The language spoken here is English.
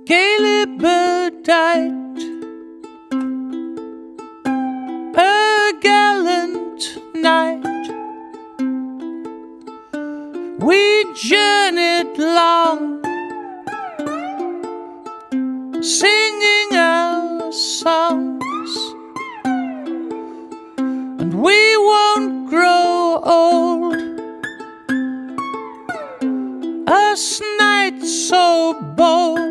gaily bedight, a gallant knight. We journeyed long, singing our songs, and we won't grow old. Us knights so bold,